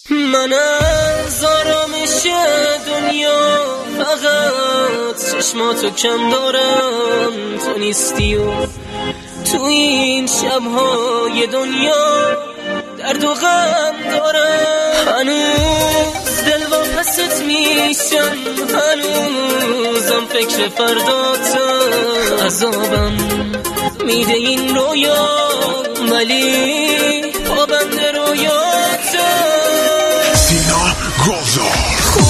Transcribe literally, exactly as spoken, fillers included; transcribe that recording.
من از آرامش دنیا فقط چشماتو کم دارم، تو نیستی و تو این شبهای دنیا درد و غم دارم. هنوز دل واپست میشم، هنوزم فکر فرداتم، عذابم میده این رویا ولی پابند رویاتم. سینا گلزار